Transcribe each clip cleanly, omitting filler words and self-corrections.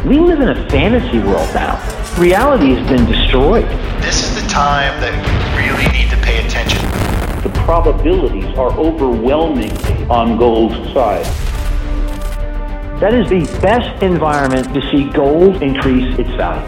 We live in a fantasy world now. Reality has been destroyed. This is the time that you really need to pay attention. The probabilities are overwhelming on gold's side. That is the best environment to see gold increase its value.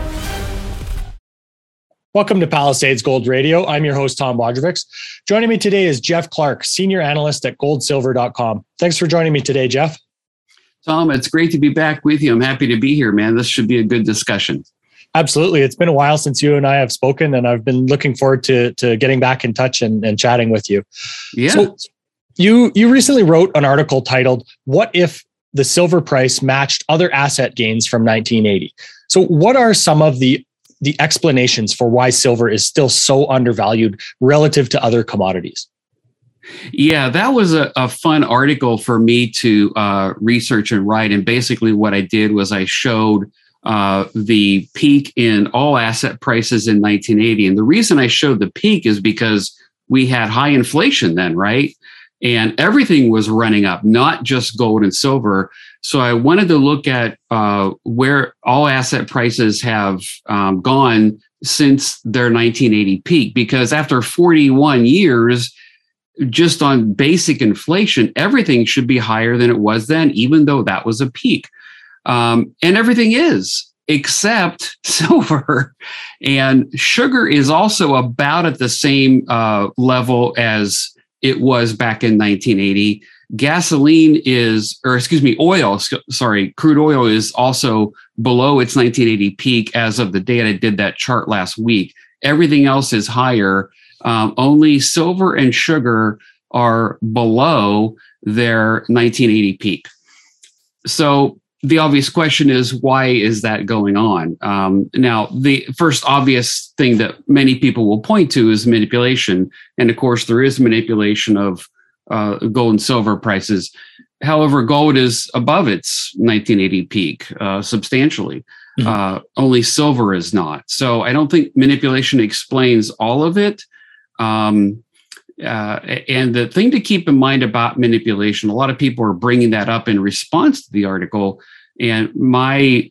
Welcome to Palisades Gold Radio. I'm your host, Tom Wojcicki. Joining me today is Jeff Clark, Senior Analyst at goldsilver.com. Thanks for joining me today, Jeff. Tom, it's great to be back with you. I'm happy to be here, man. This should be a good discussion. Absolutely. It's been a while since you and I have spoken, and I've been looking forward to getting back in touch and chatting with you. Yeah. So you recently wrote an article titled, "What if the silver price matched other asset gains from 1980?" So what are some of the explanations for why silver is still so undervalued relative to other commodities? Yeah, that was a fun article for me to research and write. And basically what I did was I showed the peak in all asset prices in 1980. And the reason I showed the peak is because we had high inflation then, right? And everything was running up, not just gold and silver. So I wanted to look at where all asset prices have gone since their 1980 peak, because after 41 years, just on basic inflation, everything should be higher than it was then, even though that was a peak. And everything is, except silver. And sugar is also about at the same level as it was back in 1980. Crude oil is also below its 1980 peak as of the date I did that chart last week. Everything else is higher. Only silver and sugar are below their 1980 peak. So the obvious question is, why is that going on? Now, the first obvious thing that many people will point to is manipulation. And of course, there is manipulation of gold and silver prices. However, gold is above its 1980 peak substantially. Mm-hmm. Only silver is not. So I don't think manipulation explains all of it. And the thing to keep in mind about manipulation, a lot of people are bringing that up in response to the article. And my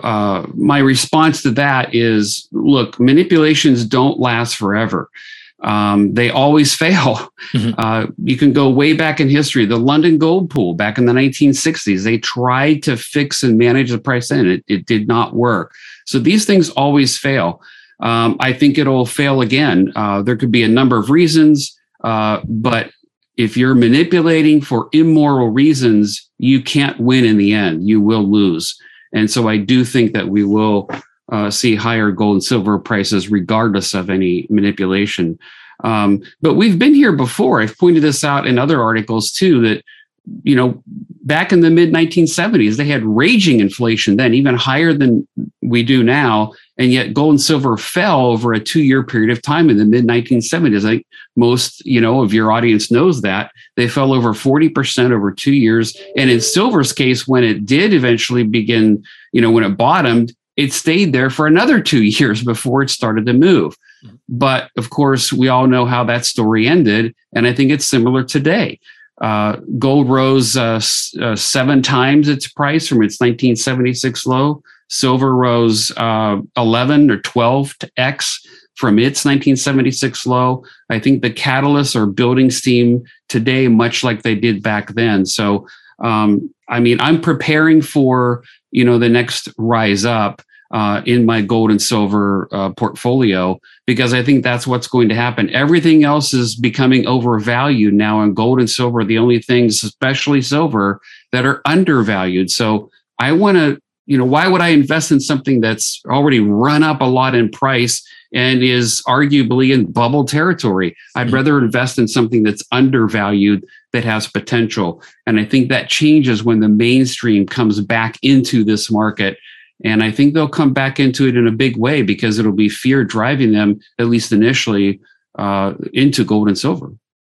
response to that is, look, manipulations don't last forever. They always fail. Mm-hmm. You can go way back in history. The London Gold Pool back in the 1960s, they tried to fix and manage the price then. It did not work. So these things always fail. I think it'll fail again. There could be a number of reasons, but if you're manipulating for immoral reasons, you can't win in the end. You will lose. And so I do think that we will see higher gold and silver prices regardless of any manipulation. But we've been here before. I've pointed this out in other articles too, that, you know, back in the mid 1970s, they had raging inflation then, even higher than we do now. And yet gold and silver fell over a 2-year period of time in the mid 1970s. I think most, of your audience knows that. They fell over 40% over 2 years. And in silver's case, when it did eventually begin, when it bottomed, it stayed there for another 2 years before it started to move. But of course, we all know how that story ended. And I think it's similar today. Gold rose 7 times its price from its 1976 low. Silver rose 11 or 12x from its 1976 low. I think the catalysts are building steam today, much like they did back then. So, I'm preparing for, the next rise up in my gold and silver portfolio, because I think that's what's going to happen. Everything else is becoming overvalued now, and gold and silver are the only things, especially silver, that are undervalued. So I want to, why would I invest in something that's already run up a lot in price and is arguably in bubble territory? I'd rather invest in something that's undervalued, that has potential. And I think that changes when the mainstream comes back into this market. And I think they'll come back into it in a big way, because it'll be fear driving them, at least initially, into gold and silver.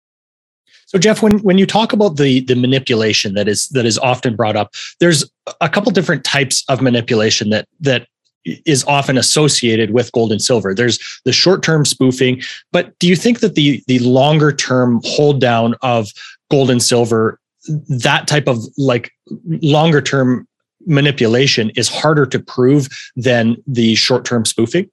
So, Jeff, when you talk about the manipulation that is often brought up, there's a couple different types of manipulation that is often associated with gold and silver. There's the short-term spoofing, but do you think that the longer-term hold down of gold and silver, that type of like longer-term manipulation is harder to prove than the short-term spoofing?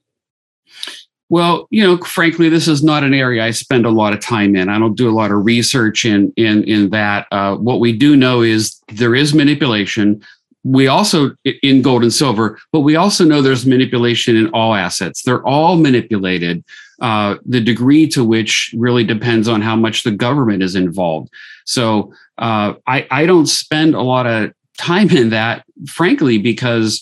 Well, frankly, this is not an area I spend a lot of time in. I don't do a lot of research in that. What we do know is there is manipulation. We also in gold and silver, but we also know there's manipulation in all assets. They're all manipulated. The degree to which really depends on how much the government is involved. So I don't spend a lot of time in that, frankly, because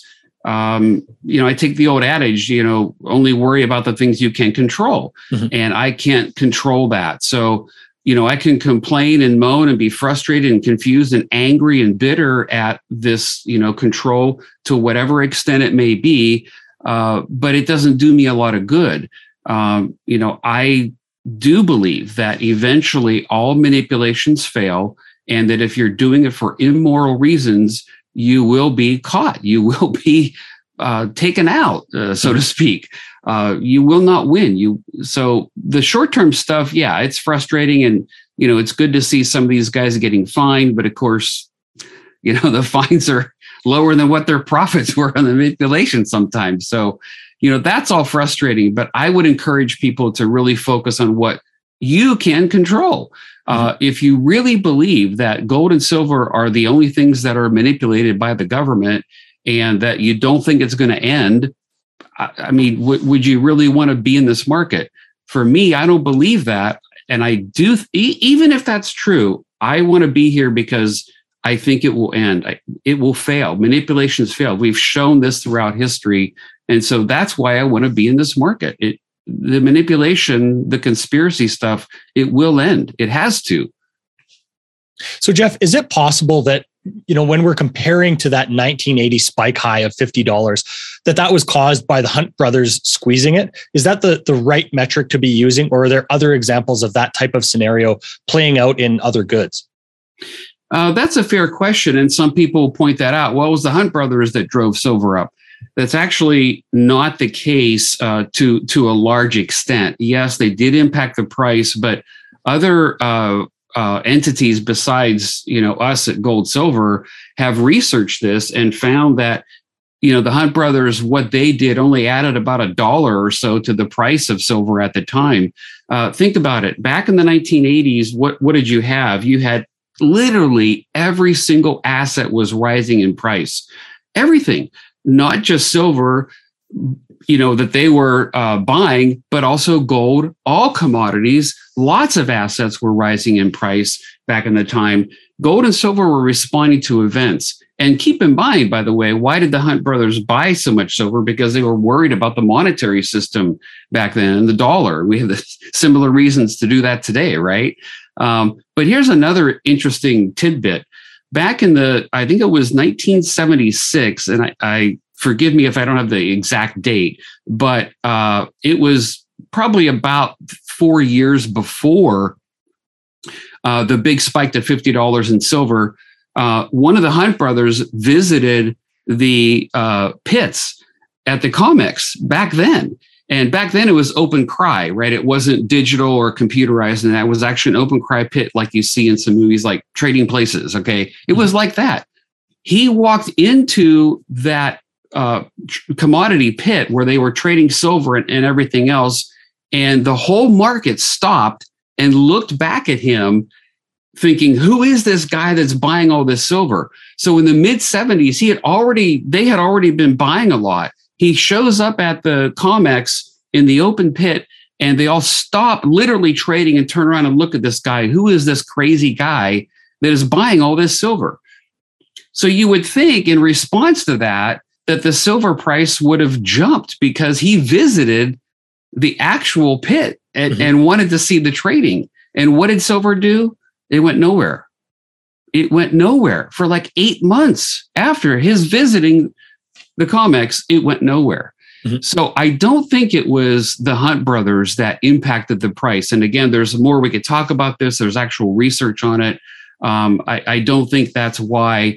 I take the old adage, only worry about the things you can control. Mm-hmm. And I can't control that. So, I can complain and moan and be frustrated and confused and angry and bitter at this, control to whatever extent it may be. But it doesn't do me a lot of good. I do believe that eventually all manipulations fail, and that if you're doing it for immoral reasons, you will be caught. You will be taken out, so to speak. You will not win. So the short-term stuff, yeah, it's frustrating, and it's good to see some of these guys getting fined. But of course, the fines are lower than what their profits were on the manipulation sometimes. So that's all frustrating. But I would encourage people to really focus on what you can control. If you really believe that gold and silver are the only things that are manipulated by the government, and that you don't think it's going to end, I mean, would you really want to be in this market? For me, I don't believe that. And I do, even if that's true, I want to be here because I think it will end. It will fail. Manipulations fail. We've shown this throughout history. And so that's why I want to be in this market. The manipulation, the conspiracy stuff, it will end. It has to. So, Jeff, is it possible that, when we're comparing to that 1980 spike high of $50, that was caused by the Hunt brothers squeezing it? Is that the right metric to be using? Or are there other examples of that type of scenario playing out in other goods? That's a fair question. And some people point that out. Well, it was the Hunt brothers that drove silver up. That's actually not the case to a large extent. Yes, they did impact the price, but other entities besides us at Gold Silver have researched this and found that the Hunt brothers, what they did only added about $1 or so to the price of silver at the time. Think about it. Back in the 1980s, what did you have? You had literally every single asset was rising in price. Everything. Not just silver, that they were buying, but also gold, all commodities, lots of assets were rising in price back in the time. Gold and silver were responding to events. And keep in mind, by the way, why did the Hunt brothers buy so much silver? Because they were worried about the monetary system back then and the dollar. We have the similar reasons to do that today, right? But here's another interesting tidbit. Back in I think it was 1976, and I forgive me if I don't have the exact date, but it was probably about 4 years before the big spike to $50 in silver. One of the Hunt brothers visited the pits at the COMEX back then. And back then it was open cry, right? It wasn't digital or computerized. And that was actually an open cry pit like you see in some movies like Trading Places, okay? It was like that. He walked into that commodity pit where they were trading silver and everything else. And the whole market stopped and looked back at him thinking, who is this guy that's buying all this silver? So in the mid 70s, they had already been buying a lot. He shows up at the COMEX in the open pit, and they all stop literally trading and turn around and look at this guy. Who is this crazy guy that is buying all this silver? So you would think in response to that the silver price would have jumped because he visited the actual pit and wanted to see the trading. And what did silver do? It went nowhere. It went nowhere for like 8 months after his visiting the COMEX. It went nowhere. Mm-hmm. So I don't think it was the Hunt brothers that impacted the price. And again, there's more we could talk about this. There's actual research on it. I don't think that's why,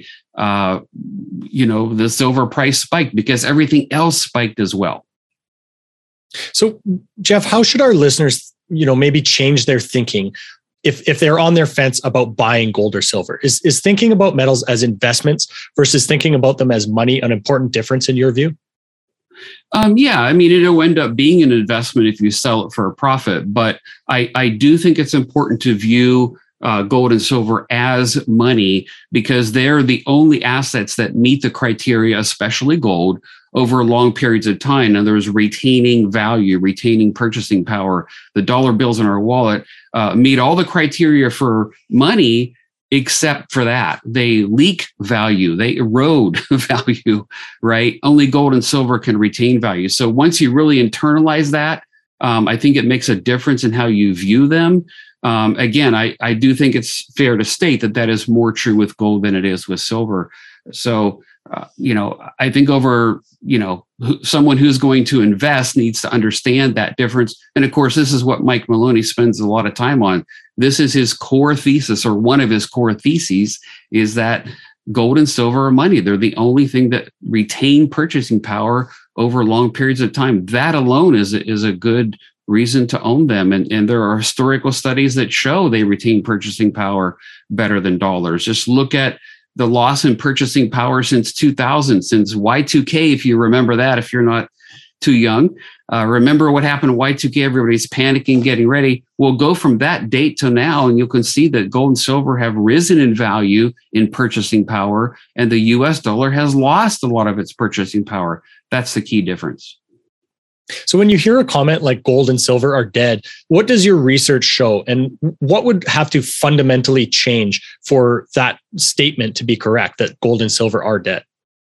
the silver price spiked, because everything else spiked as well. So, Jeff, how should our listeners, maybe change their thinking if they're on their fence about buying gold or silver? Is thinking about metals as investments versus thinking about them as money an important difference in your view? Yeah, I mean, it'll end up being an investment if you sell it for a profit. But I do think it's important to view gold and silver as money because they're the only assets that meet the criteria, especially gold, over long periods of time. And there's retaining value, retaining purchasing power. The dollar bills in our wallet meet all the criteria for money, except for that. They leak value, they erode value, right? Only gold and silver can retain value. So once you really internalize that, I think it makes a difference in how you view them. Again, I do think it's fair to state that that is more true with gold than it is with silver. So, I think someone who's going to invest needs to understand that difference. And of course, this is what Mike Maloney spends a lot of time on. This is his core thesis, or one of his core theses, is that gold and silver are money. They're the only thing that retain purchasing power over long periods of time. That alone is a good reason to own them. And there are historical studies that show they retain purchasing power better than dollars. Just look at the loss in purchasing power since 2000, since Y2K, if you remember that, if you're not too young. Remember what happened in Y2K? Everybody's panicking, getting ready. We'll go from that date to now, and you can see that gold and silver have risen in value in purchasing power, and the US dollar has lost a lot of its purchasing power. That's the key difference. So when you hear a comment like gold and silver are dead, what does your research show? And what would have to fundamentally change for that statement to be correct, that gold and silver are dead?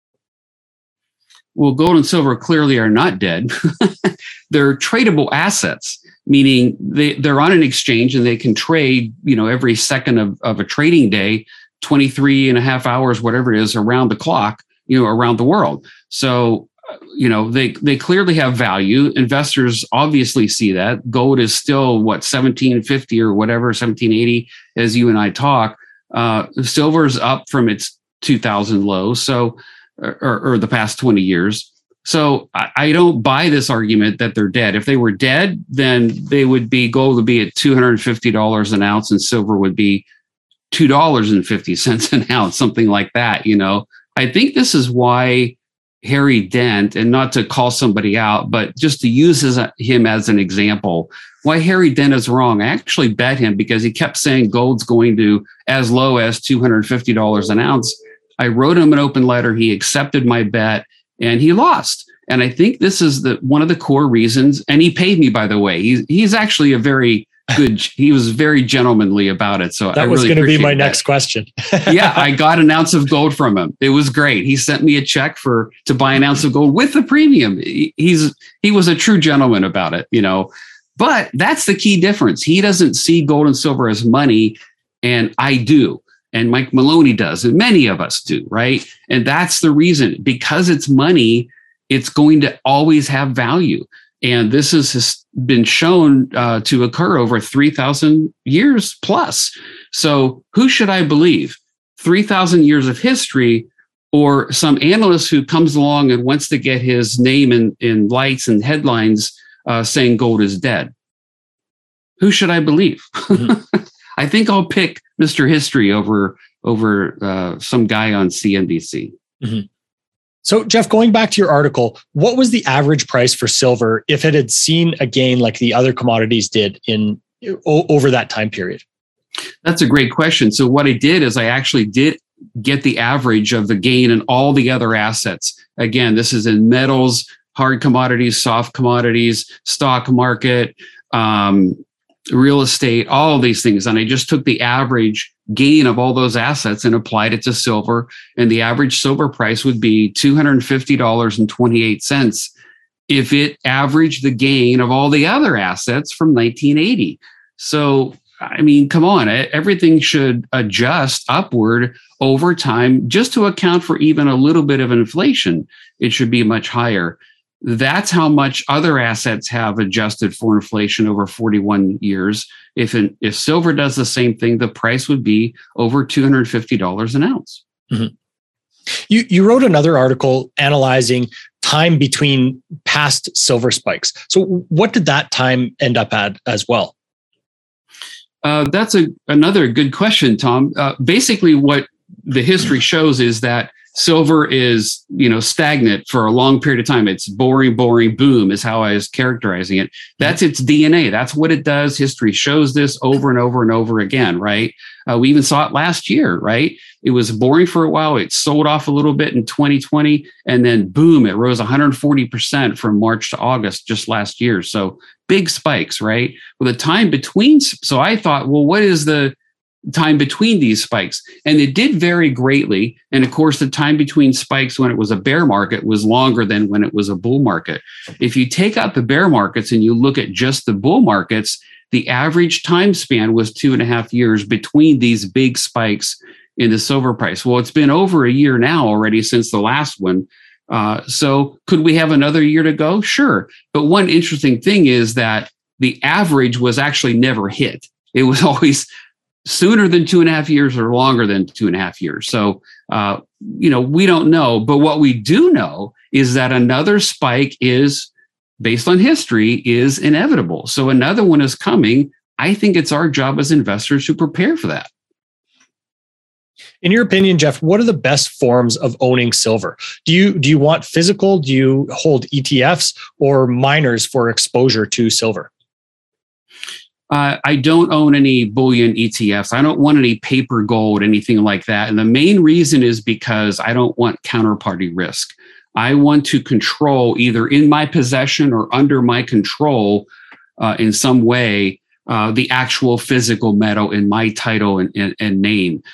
Well, gold and silver clearly are not dead. They're tradable assets, meaning they're on an exchange and they can trade, every second of a trading day, 23 and a half hours, whatever it is, around the clock, around the world. So, they clearly have value. Investors obviously see that. Gold is still, 1750 or whatever, 1780, as you and I talk. Silver's up from its 2000 low. So, or the past 20 years. So I don't buy this argument that they're dead. If they were dead, then gold would be at $250 an ounce and silver would be $2.50 an ounce, something like that. I think this is why Harry Dent, and not to call somebody out, but just to use him as an example, why Harry Dent is wrong. I actually bet him because he kept saying gold's going to as low as $250 an ounce. I wrote him an open letter. He accepted my bet and he lost. And I think this is one of the core reasons. And he paid me, by the way. He's actually he was very gentlemanly about it. So that was going to be my next question. Yeah, I got an ounce of gold from him. It was great. He sent me a check to buy an ounce of gold with the premium. He was a true gentleman about it, But that's the key difference. He doesn't see gold and silver as money, and I do. And Mike Maloney does, and many of us do, right? And that's the reason. Because it's money, it's going to always have value. And this has been shown to occur over 3,000 years plus. So who should I believe? 3,000 years of history, or some analyst who comes along and wants to get his name in lights and headlines saying gold is dead? Who should I believe? Mm-hmm. I think I'll pick Mr. History over some guy on CNBC. Mm-hmm. So, Jeff, going back to your article, what was the average price for silver if it had seen a gain like the other commodities did over that time period? That's a great question. So what I did is I actually did get the average of the gain in all the other assets. Again, this is in metals, hard commodities, soft commodities, stock market, real estate, all of these things. And I just took the average gain of all those assets and applied it to silver. And the average silver price would be $250.28 if it averaged the gain of all the other assets from 1980. So, I mean, come on, everything should adjust upward over time just to account for even a little bit of inflation. It should be much higher. That's how much other assets have adjusted for inflation over 41 years. If silver does the same thing, the price would be over $250 an ounce. Mm-hmm. You wrote another article analyzing time between past silver spikes. So what did that time end up at as well? That's another good question, Tom. Basically, what the history shows is that silver is, stagnant for a long period of time. It's boring, boom is how I was characterizing it. That's its DNA. That's what it does. History shows this over and over and over again, right? We even saw it last year, right? It was boring for a while. It sold off a little bit in 2020, and then boom, it rose 140% from March to August just last year. So big spikes, right? Well, the time between, so I thought, well, what is the time between these spikes? And it did vary greatly. And of course, the time between spikes when it was a bear market was longer than when it was a bull market. If you take out the bear markets and you look at just the bull markets, the average time span was 2.5 years between these big spikes in the silver price. Well, it's been over a year now already since the last one. So could we have another year to go? Sure. But one interesting thing is that the average was actually never hit. It was always sooner than 2.5 years or longer than 2.5 years. So, we don't know. But what we do know is that another spike is, based on history, is inevitable. So another one is coming. I think it's our job as investors to prepare for that. In your opinion, Jeff, what are the best forms of owning silver? Do you want physical? Do you hold ETFs or miners for exposure to silver? I don't own any bullion ETFs. I don't want any paper gold, anything like that. And the main reason is because I don't want counterparty risk. I want to control, either in my possession or under my control in some way, the actual physical metal in my title and name.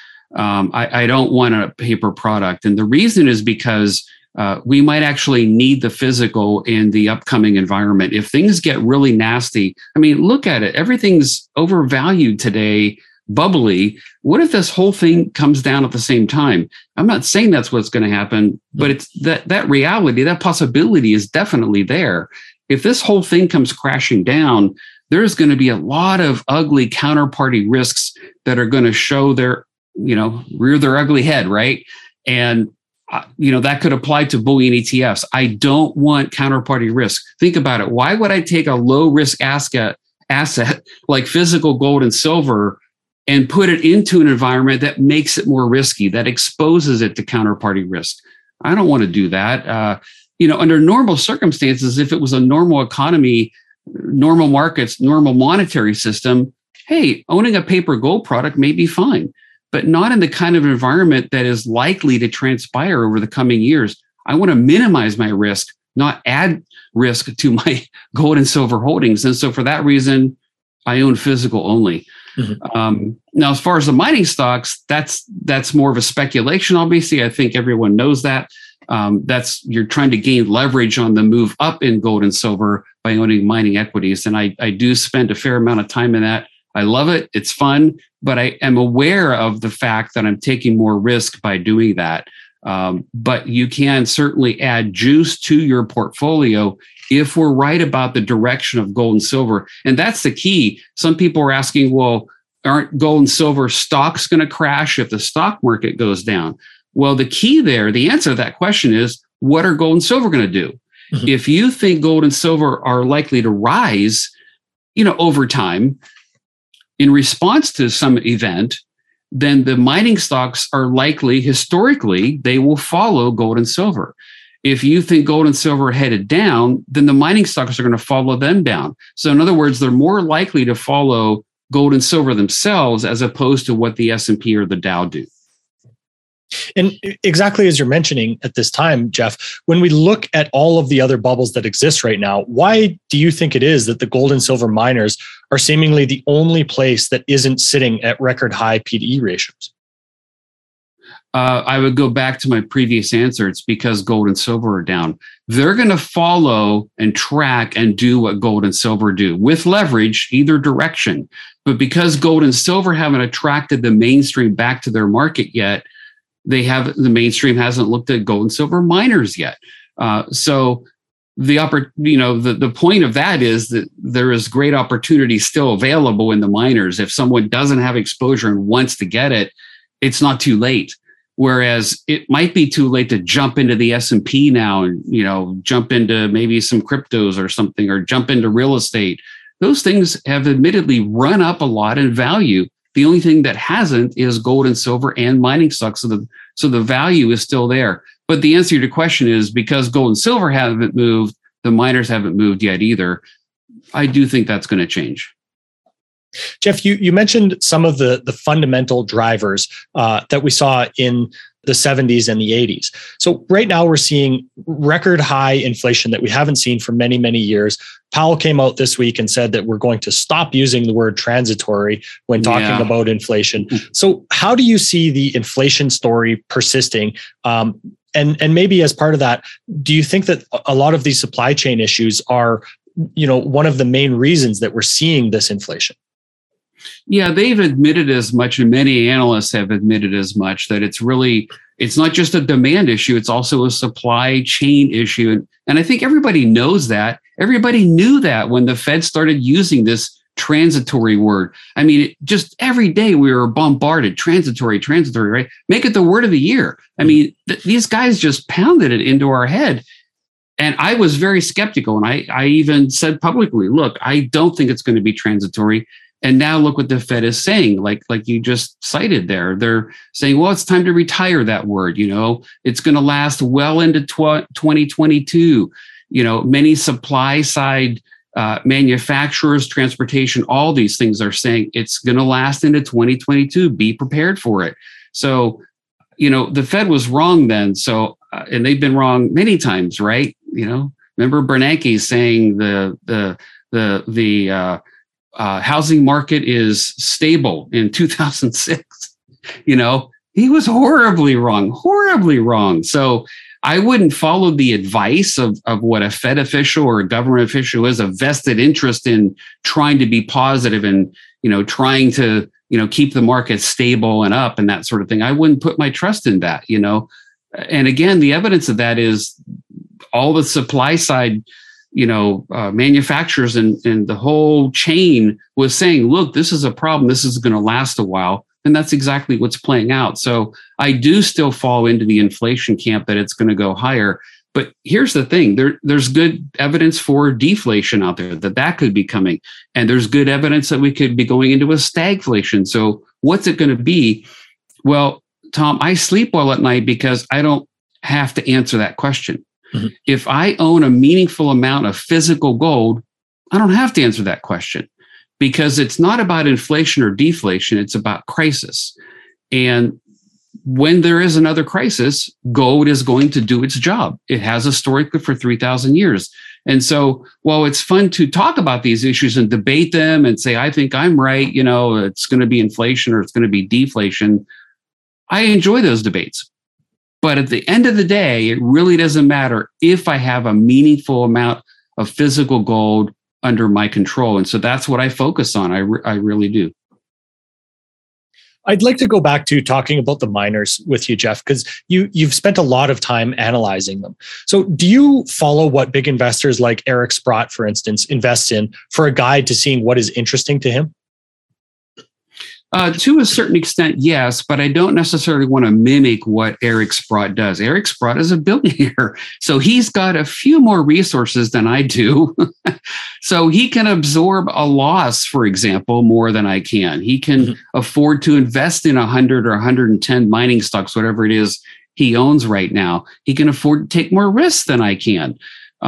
I don't want a paper product. And the reason is because we might actually need the physical in the upcoming environment. If things get really nasty, look at it. Everything's overvalued today, bubbly. What if this whole thing comes down at the same time? I'm not saying that's what's going to happen, but it's that reality, that possibility is definitely there. If this whole thing comes crashing down, there's going to be a lot of ugly counterparty risks that are going to show rear their ugly head, right? And that could apply to bullion ETFs. I don't want counterparty risk. Think about it. Why would I take a low risk asset like physical gold and silver and put it into an environment that makes it more risky, that exposes it to counterparty risk? I don't want to do that. Under normal circumstances, if it was a normal economy, normal markets, normal monetary system, hey, owning a paper gold product may be fine, but not in the kind of environment that is likely to transpire over the coming years. I want to minimize my risk, not add risk to my gold and silver holdings. And so for that reason, I own physical only. Mm-hmm. Now, as far as the mining stocks, that's more of a speculation. Obviously, I think everyone knows that. You're trying to gain leverage on the move up in gold and silver by owning mining equities. And I do spend a fair amount of time in that. I love it. It's fun, but I am aware of the fact that I'm taking more risk by doing that. But you can certainly add juice to your portfolio if we're right about the direction of gold and silver. And that's the key. Some people are asking, well, aren't gold and silver stocks going to crash if the stock market goes down? Well, the key there, the answer to that question is, what are gold and silver going to do? Mm-hmm. If you think gold and silver are likely to rise, over time, in response to some event, then the mining stocks are likely, historically, they will follow gold and silver. If you think gold and silver are headed down, then the mining stocks are going to follow them down. So in other words, they're more likely to follow gold and silver themselves as opposed to what the S&P or the Dow do. And exactly as you're mentioning at this time, Jeff, when we look at all of the other bubbles that exist right now, why do you think it is that the gold and silver miners are seemingly the only place that isn't sitting at record high P/E ratios? I would go back to my previous answer. It's because gold and silver are down. They're going to follow and track and do what gold and silver do with leverage, either direction. But because gold and silver haven't attracted the mainstream back to their market yet, the mainstream hasn't looked at gold and silver miners yet. So the point of that is that there is great opportunity still available in the miners. If someone doesn't have exposure and wants to get it, it's not too late. Whereas it might be too late to jump into the S&P now and, jump into maybe some cryptos or something, or jump into real estate. those things have admittedly run up a lot in value. The only thing that hasn't is gold and silver and mining stocks. So the value is still there. But the answer to your question is because gold and silver haven't moved, the miners haven't moved yet either. I do think that's going to change. Jeff, you mentioned some of the fundamental drivers that we saw in the 70s and the 80s. So right now we're seeing record high inflation that we haven't seen for many, many years. Powell came out this week and said that we're going to stop using the word transitory when talking about inflation. So how do you see the inflation story persisting? And maybe as part of that, do you think that a lot of these supply chain issues are, one of the main reasons that we're seeing this inflation? Yeah, they've admitted as much, and many analysts have admitted as much, that it's not just a demand issue, it's also a supply chain issue. And I think everybody knows that. Everybody knew that when the Fed started using this transitory word. I mean, just every day we were bombarded, transitory, right? Make it the word of the year. I mean, these guys just pounded it into our head. And I was very skeptical. And I even said publicly, look, I don't think it's going to be transitory. And now look what the Fed is saying, like you just cited there. They're saying, well, it's time to retire that word. It's going to last well into 2022. Many supply side manufacturers, transportation, all these things are saying it's going to last into 2022. Be prepared for it. So, the Fed was wrong then. So, and they've been wrong many times, right? Remember Bernanke saying the housing market is stable in 2006. He was horribly wrong. So I wouldn't follow the advice of what a Fed official or a government official is, a vested interest in trying to be positive and, trying to, keep the market stable and up and that sort of thing. I wouldn't put my trust in that, And again, the evidence of that is all the supply side manufacturers and the whole chain was saying, look, this is a problem. This is going to last a while. And that's exactly what's playing out. So I do still fall into the inflation camp that it's going to go higher. But here's the thing, there's good evidence for deflation out there, that could be coming. And there's good evidence that we could be going into a stagflation. So what's it going to be? Well, Tom, I sleep well at night because I don't have to answer that question. Mm-hmm. If I own a meaningful amount of physical gold, I don't have to answer that question because it's not about inflation or deflation. It's about crisis. And when there is another crisis, gold is going to do its job. It has historically for 3,000 years. And so while it's fun to talk about these issues and debate them and say, I think I'm right, it's going to be inflation or it's going to be deflation, I enjoy those debates. But at the end of the day, it really doesn't matter if I have a meaningful amount of physical gold under my control. And so that's what I focus on. I really do. I'd like to go back to talking about the miners with you, Jeff, because you've spent a lot of time analyzing them. So do you follow what big investors like Eric Sprott, for instance, invest in for a guide to seeing what is interesting to him? To a certain extent, yes, but I don't necessarily want to mimic what Eric Sprott does. Eric Sprott is a billionaire, so he's got a few more resources than I do. So he can absorb a loss, for example, more than I can. He can afford to invest in 100 or 110 mining stocks, whatever it is he owns right now. He can afford to take more risks than I can.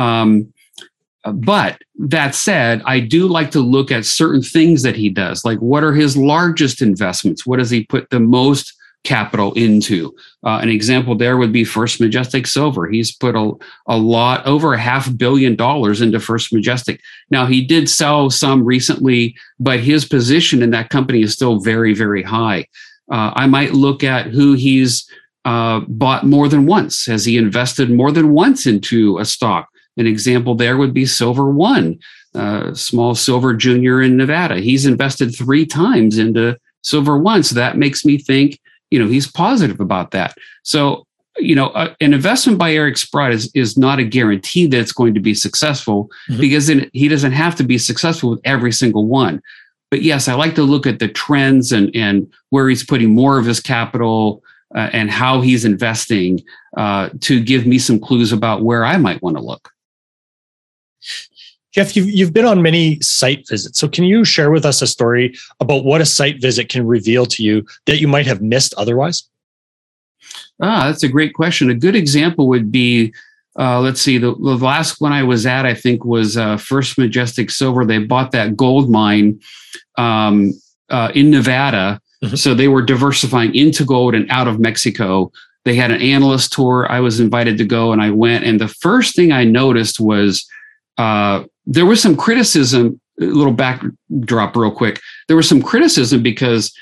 But that said, I do like to look at certain things that he does, like what are his largest investments? What does he put the most capital into? An example there would be First Majestic Silver. He's put a lot, over $500 million into First Majestic. Now, he did sell some recently, but his position in that company is still very, very high. I might look at who he's bought more than once. Has he invested more than once into a stock? An example there would be Silver One, small silver junior in Nevada. He's invested 3 times into Silver One. So that makes me think, he's positive about that. So, an investment by Eric Sprott is not a guarantee that it's going to be successful because he doesn't have to be successful with every single one. But yes, I like to look at the trends and where he's putting more of his capital and how he's investing to give me some clues about where I might want to look. Jeff, you've been on many site visits. So can you share with us a story about what a site visit can reveal to you that you might have missed otherwise? That's a great question. A good example would be, let's see, the last one I was at, I think, was First Majestic Silver. They bought that gold mine in Nevada. Mm-hmm. So they were diversifying into gold and out of Mexico. They had an analyst tour. I was invited to go, and I went. And the first thing I noticed was there was some criticism. A little backdrop real quick. There was some criticism because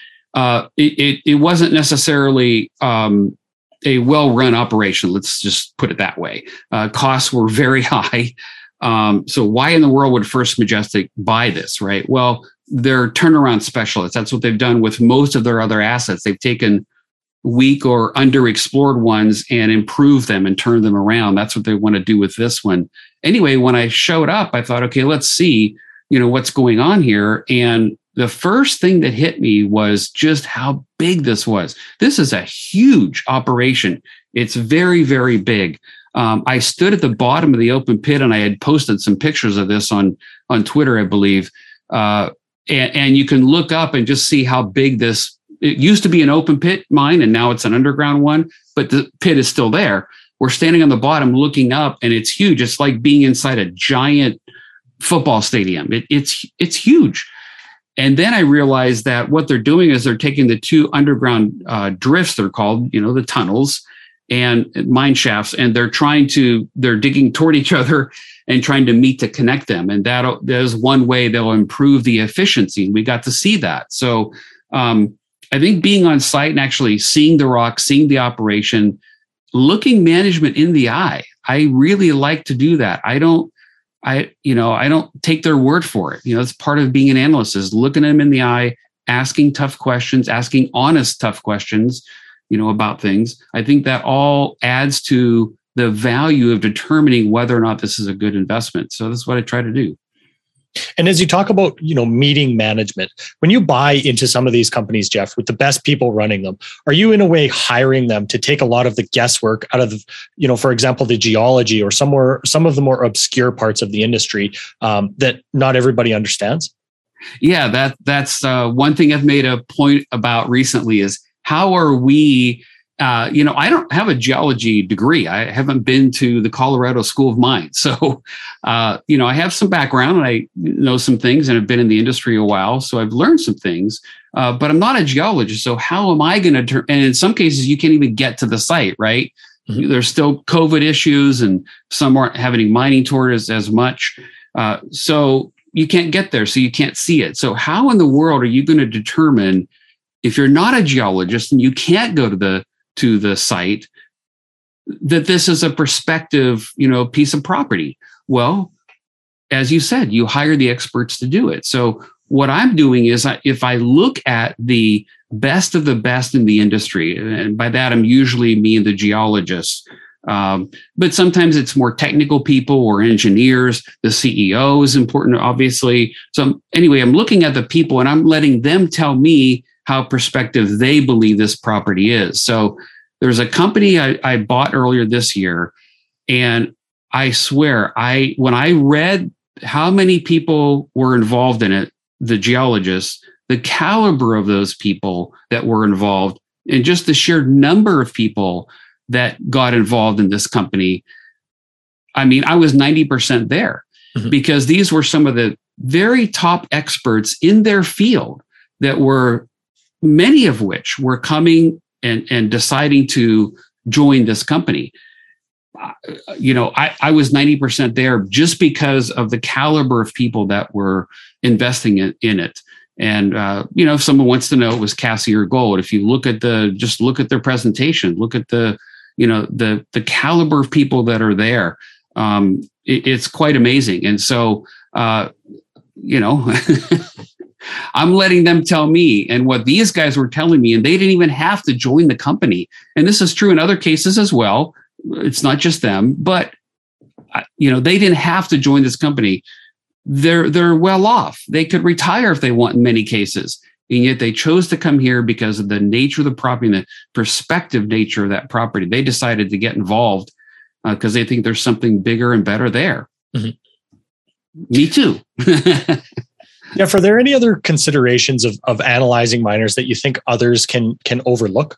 it wasn't necessarily a well-run operation. Let's just put it that way. Costs were very high. So why in the world would First Majestic buy this, right? Well, they're turnaround specialists. That's what they've done with most of their other assets. They've taken weak or underexplored ones and improved them and turned them around. That's what they want to do with this one. Anyway, when I showed up, I thought, okay, let's see, what's going on here. And the first thing that hit me was just how big this was. This is a huge operation. It's very, very big. I stood at the bottom of the open pit, and I had posted some pictures of this on Twitter, I believe. And you can look up and just see how big this. It used to be an open pit mine, and now it's an underground one, but the pit is still there. We're standing on the bottom looking up, and it's huge. It's like being inside a giant football stadium. It's huge. And then I realized that what they're doing is they're taking the two underground drifts, they're called, the tunnels and mine shafts, and they're digging toward each other and trying to meet to connect them. And that is one way they'll improve the efficiency. And we got to see that. So I think being on site and actually seeing the rock, seeing the operation, looking management in the eye, I really like to do that. I don't take their word for it. It's part of being an analyst, is looking them in the eye, asking tough questions, asking honest, tough questions, about things. I think that all adds to the value of determining whether or not this is a good investment. So that's what I try to do. And as you talk about, meeting management, when you buy into some of these companies, Jeff, with the best people running them, are you in a way hiring them to take a lot of the guesswork out of, for example, the geology or some of the more obscure parts of the industry that not everybody understands? Yeah, that's one thing I've made a point about recently is how are we, I don't have a geology degree. I haven't been to the Colorado School of Mines. So, I have some background and I know some things and have been in the industry a while. So I've learned some things, but I'm not a geologist. So how am I going to and in some cases you can't even get to the site, right? Mm-hmm. There's still COVID issues and some aren't having mining tours as much. So you can't get there. So you can't see it. So how in the world are you going to determine if you're not a geologist and you can't go to the site, that this is a prospective, piece of property? Well, as you said, you hire the experts to do it. So what I'm doing is if I look at the best of the best in the industry, and by that, I'm usually me and the geologists, but sometimes it's more technical people or engineers. The CEO is important, obviously. So anyway, I'm looking at the people and I'm letting them tell me how prospective they believe this property is. So there's a company I bought earlier this year, and I swear, when I read how many people were involved in it, the geologists, the caliber of those people that were involved, and just the sheer number of people that got involved in this company, I mean, I was 90% there. Mm-hmm. Because these were some of the very top experts in their field that were, many of which were coming and deciding to join this company. I was 90% there just because of the caliber of people that were investing in it. And, if someone wants to know, it was Cassier Gold. If you look at their presentation, look at the caliber of people that are there. It's quite amazing. And so, I'm letting them tell me and what these guys were telling me, and they didn't even have to join the company. And this is true in other cases as well. It's not just them, but they didn't have to join this company. They're well off. They could retire if they want in many cases. And yet they chose to come here because of the nature of the property and the prospective nature of that property. They decided to get involved because they think there's something bigger and better there. Mm-hmm. Me too. Jeff, are there any other considerations of analyzing miners that you think others can overlook?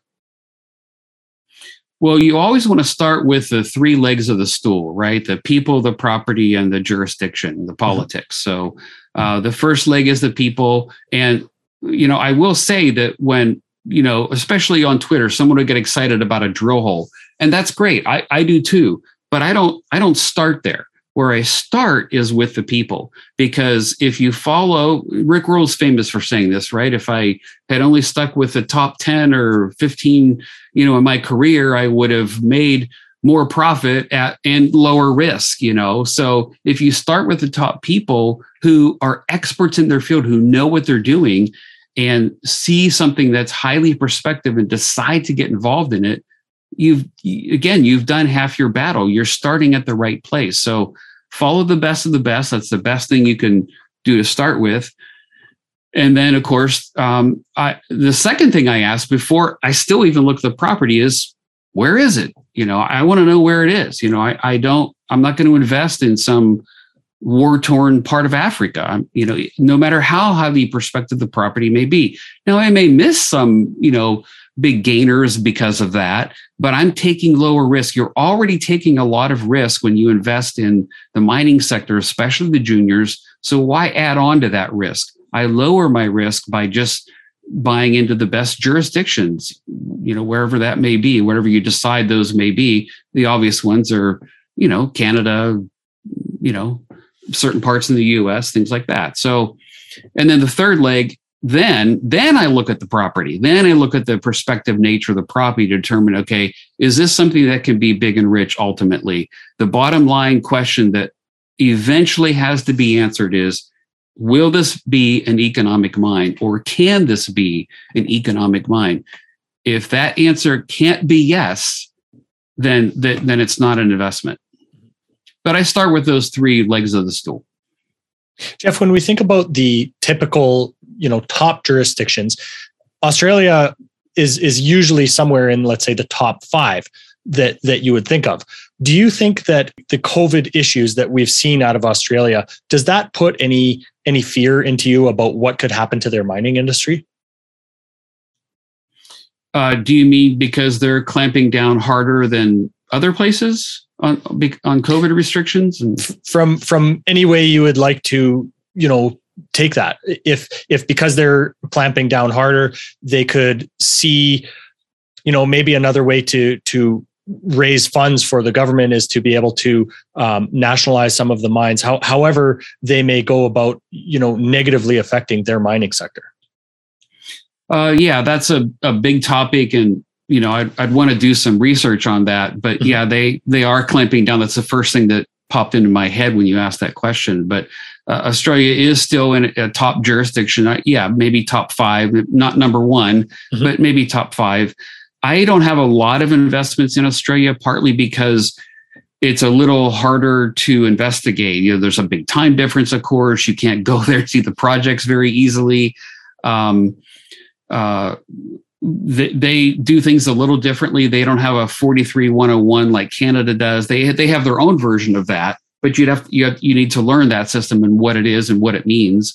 Well, you always want to start with the three legs of the stool, right? The people, the property, and the jurisdiction, the politics. So the first leg is the people. And, I will say that when, especially on Twitter, someone will get excited about a drill hole. And that's great. I do too. But I don't start there. Where I start is with the people, because if you follow, Rick Roll's famous for saying this, right? If I had only stuck with the top 10 or 15, in my career, I would have made more profit and lower risk, So if you start with the top people who are experts in their field, who know what they're doing, and see something that's highly prospective and decide to get involved in it, you've done half your battle. You're starting at the right place. So follow the best of the best. That's the best thing you can do to start with. And then, of course, the second thing I ask before I still even look at the property is, where is it? I want to know where it is. I'm not going to invest in some war-torn part of Africa. No matter how highly prospective the property may be. Now, I may miss some, big gainers because of that, but I'm taking lower risk. You're already taking a lot of risk when you invest in the mining sector, especially the juniors. So why add on to that risk? I lower my risk by just buying into the best jurisdictions, wherever that may be, wherever you decide those may be. The obvious ones are, Canada, certain parts in the US, things like that. So, and then the third leg, then I look at the property. Then I look at the prospective nature of the property to determine, okay, is this something that can be big and rich ultimately? The bottom line question that eventually has to be answered is, will this be an economic mine, or can this be an economic mine? If that answer can't be yes, then it's not an investment. But I start with those three legs of the stool. Jeff, when we think about the typical, top jurisdictions, Australia is usually somewhere in, let's say, the top 5 that you would think of. Do you think that the COVID issues that we've seen out of Australia, does that put any fear into you about what could happen to their mining industry? Do you mean because they're clamping down harder than other places on COVID restrictions? And from any way you would like to, take that. If because they're clamping down harder, they could see, maybe another way to raise funds for the government is to be able to nationalize some of the mines. However, they may go about, negatively affecting their mining sector. Yeah, that's a big topic, and I'd want to do some research on that. But yeah, they are clamping down. That's the first thing that popped into my head when you asked that question. But Australia is still in a top jurisdiction. Maybe top 5, not number 1, but maybe top 5. I don't have a lot of investments in Australia, partly because it's a little harder to investigate. There's a big time difference, of course. You can't go there to see the projects very easily. They do things a little differently. They don't have a 43-101 like Canada does. They have their own version of that, but you need to learn that system and what it is and what it means.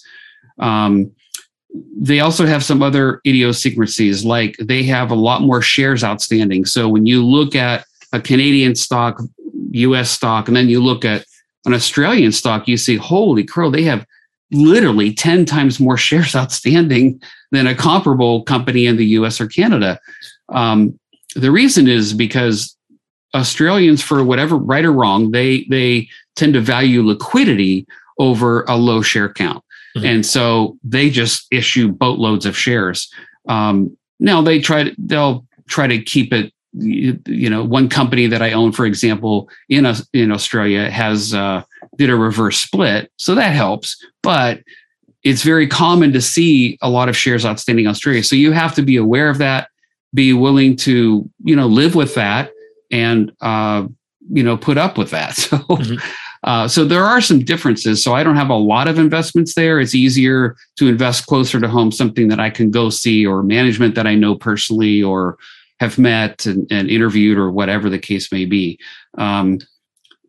They also have some other idiosyncrasies, like they have a lot more shares outstanding. So when you look at a Canadian stock, US stock, and then you look at an Australian stock, you see, holy crow, they have literally 10 times more shares outstanding than a comparable company in the US or Canada. The reason is because Australians, for whatever, right or wrong, they tend to value liquidity over a low share count. And so they just issue boatloads of shares. Now they'll try to keep it, one company that I own, for example, in Australia has did a reverse split. So that helps, but it's very common to see a lot of shares outstanding in Australia. So you have to be aware of that, be willing to, live with that and, put up with that. So, so there are some differences. So I don't have a lot of investments there. It's easier to invest closer to home, something that I can go see, or management that I know personally or have met and interviewed, or whatever the case may be.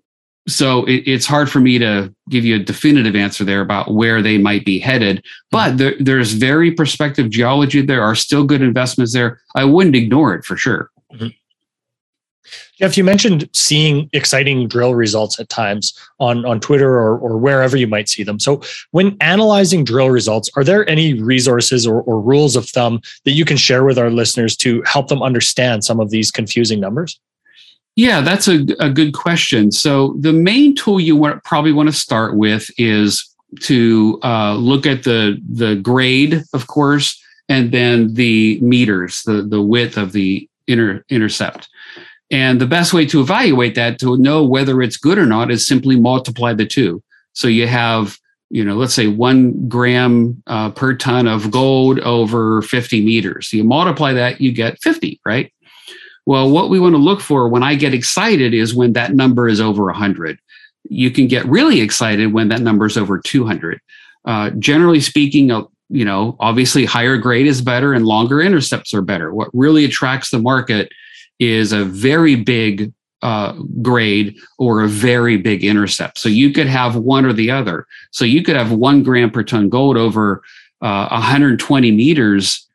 So it's hard for me to give you a definitive answer there about where they might be headed. But there's very prospective geology. There are still good investments there. I wouldn't ignore it for sure. Mm-hmm. Jeff, you mentioned seeing exciting drill results at times on Twitter or wherever you might see them. So when analyzing drill results, are there any resources or rules of thumb that you can share with our listeners to help them understand some of these confusing numbers? Yeah, that's a good question. So the main tool you probably want to start with is to look at the grade, of course, and then the meters, the width of the intercept. And the best way to evaluate that, to know whether it's good or not, is simply multiply the two. So you have, let's say 1 gram per ton of gold over 50 meters. So you multiply that, you get 50, right? Well, what we want to look for when I get excited is when that number is over 100. You can get really excited when that number is over 200. Generally speaking, obviously higher grade is better and longer intercepts are better. What really attracts the market is a very big grade or a very big intercept. So you could have one or the other. So you could have 1 gram per ton gold over 120 meters.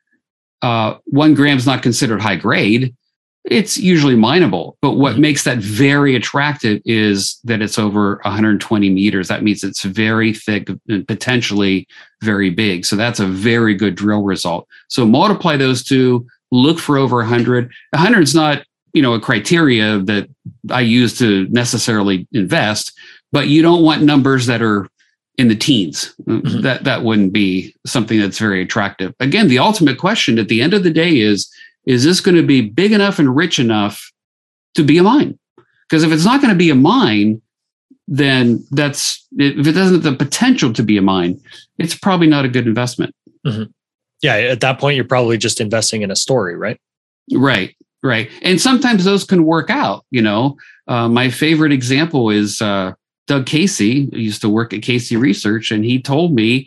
1 gram is not considered high grade. It's usually mineable, but what makes that very attractive is that it's over 120 meters. That means it's very thick and potentially very big. So that's a very good drill result. So multiply those two, look for over 100. 100 is not, a criteria that I use to necessarily invest, but you don't want numbers that are in the teens. Mm-hmm. That wouldn't be something that's very attractive. Again, the ultimate question at the end of the day is this going to be big enough and rich enough to be a mine? Because if it's not going to be a mine, then if it doesn't have the potential to be a mine, it's probably not a good investment. Mm-hmm. Yeah, at that point, you're probably just investing in a story, right? Right. And sometimes those can work out. My favorite example is Doug Casey, who used to work at Casey Research, and he told me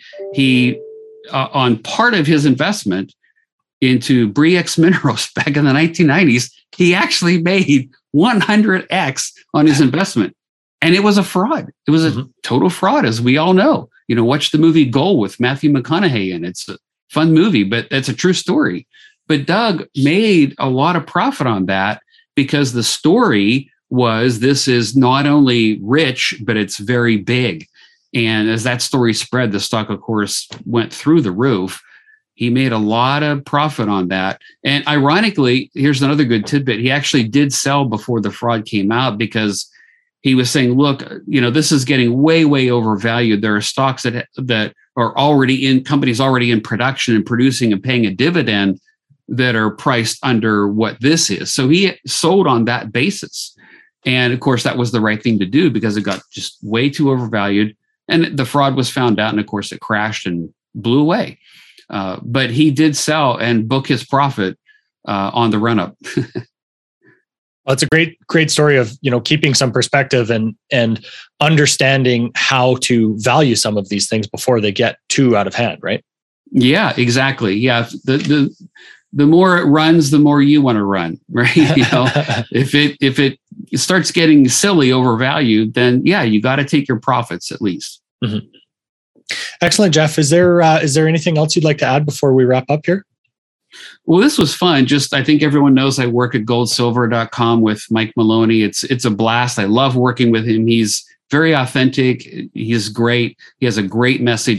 on part of his investment into Bre-X Minerals back in the 1990s, he actually made 100x on his investment. And it was a fraud. It was a total fraud, as we all know. Watch the movie Goal with Matthew McConaughey, and it's a fun movie, but that's a true story. But Doug made a lot of profit on that because the story was this is not only rich, but it's very big. And as that story spread, the stock, of course, went through the roof. He made a lot of profit on that. And ironically, here's another good tidbit. He actually did sell before the fraud came out because he was saying, look, this is getting way, way overvalued. There are stocks that are already in companies already in production and producing and paying a dividend that are priced under what this is. So he sold on that basis. And of course, that was the right thing to do because it got just way too overvalued. And the fraud was found out. And of course, it crashed and blew away. But he did sell and book his profit on the run up. Well, it's a great story of keeping some perspective and understanding how to value some of these things before they get too out of hand, right? Yeah, exactly. Yeah, the more it runs, the more you want to run, right? If it starts getting silly overvalued, then yeah, you got to take your profits at least. Mm-hmm. Excellent, Jeff. Is there anything else you'd like to add before we wrap up here? Well, this was fun. I think everyone knows I work at goldsilver.com with Mike Maloney. It's a blast. I love working with him. He's very authentic. He's great. He has a great message.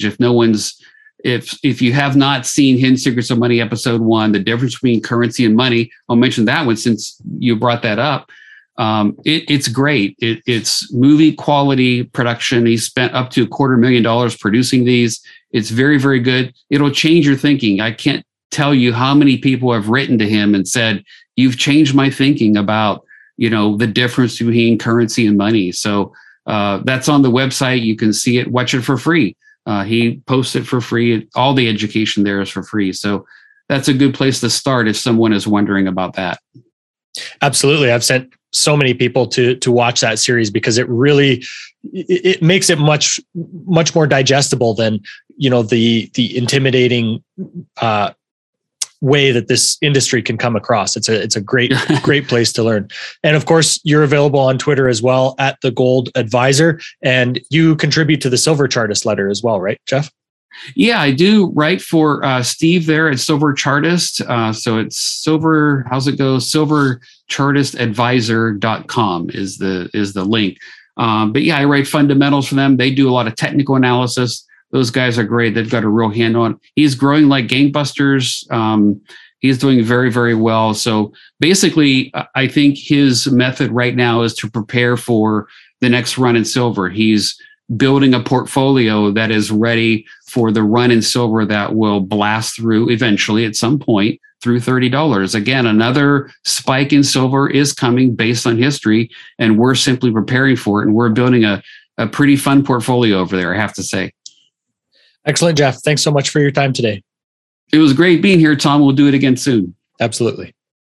If you have not seen Hidden Secrets of Money episode 1, the difference between currency and money, I'll mention that one since you brought that up. It's great. It's movie quality production. He spent up to $250,000 producing these. It's very, very good. It'll change your thinking. I can't tell you how many people have written to him and said, you've changed my thinking about, the difference between currency and money. So that's on the website. You can see it, watch it for free. He posts it for free. All the education there is for free. So that's a good place to start if someone is wondering about that. Absolutely. I've sent so many people to watch that series because it really, it makes it much more digestible than, the intimidating way that this industry can come across. It's a great place to learn. And of course, you're available on Twitter as well at The Gold Advisor, and you contribute to the Silver Chartist letter as well, right, Jeff? Yeah, I do write for Steve there at Silver Chartist. So it's Silver, how's it go? silverchartistadvisor.com is the link. But yeah, I write fundamentals for them. They do a lot of technical analysis. Those guys are great. They've got a real handle on it. He's growing like gangbusters. He's doing very, very well. So basically, I think his method right now is to prepare for the next run in silver. He's building a portfolio that is ready for the run in silver that will blast through eventually at some point through $30. Again, another spike in silver is coming based on history, and we're simply preparing for it. And we're building a pretty fun portfolio over there, I have to say. Excellent, Jeff. Thanks so much for your time today. It was great being here, Tom. We'll do it again soon. Absolutely.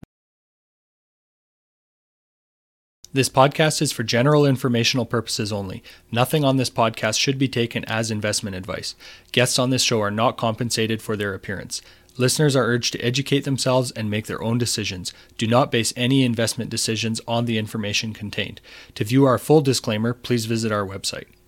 This podcast is for general informational purposes only. Nothing on this podcast should be taken as investment advice. Guests on this show are not compensated for their appearance. Listeners are urged to educate themselves and make their own decisions. Do not base any investment decisions on the information contained. To view our full disclaimer, please visit our website.